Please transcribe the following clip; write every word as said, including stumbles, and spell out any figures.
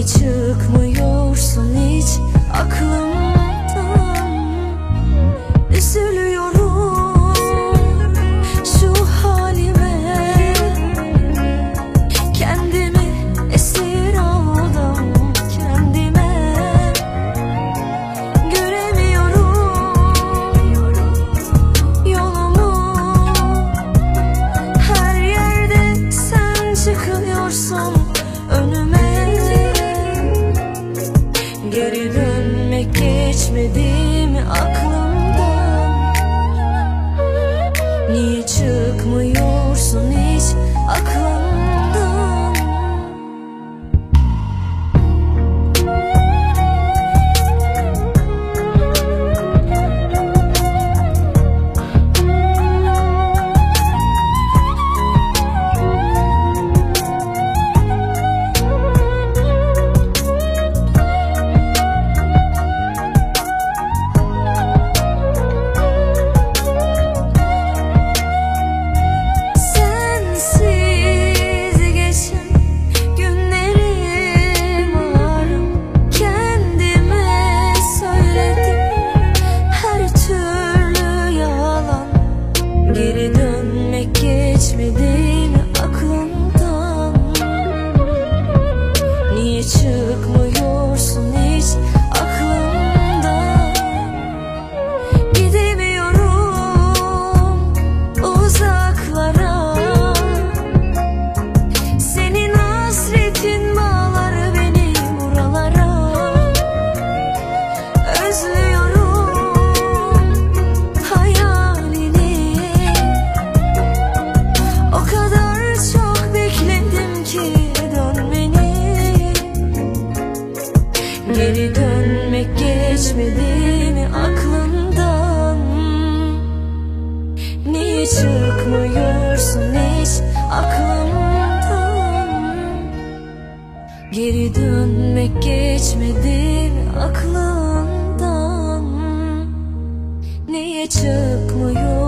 çıkmıyorsun hiç aklımdan? Üzülüyorum şu halime, kendimi esir aldım kendime. Göremiyorum yolumu, her yerde sen çıkıyorsun önüme. Geri dönmek geçmedi mi aklımdan? Niye çıkmıyorsun hiç aklımdan? Geri dönmek geçmedi mi aklımdan? Niye çıkmıyorsun hiç aklımdan? Gidemiyorum uzaklara, senin hasretin bağlar beni buralara. Özlüyorum hayalini, o kadar çok bekledim ki dönmeni. Geri dönmek geçmedi mi aklından? Niye çıkmıyorsun hiç aklımdan? Geri dönmek geçmedi mi aklından? Niye çıkmıyor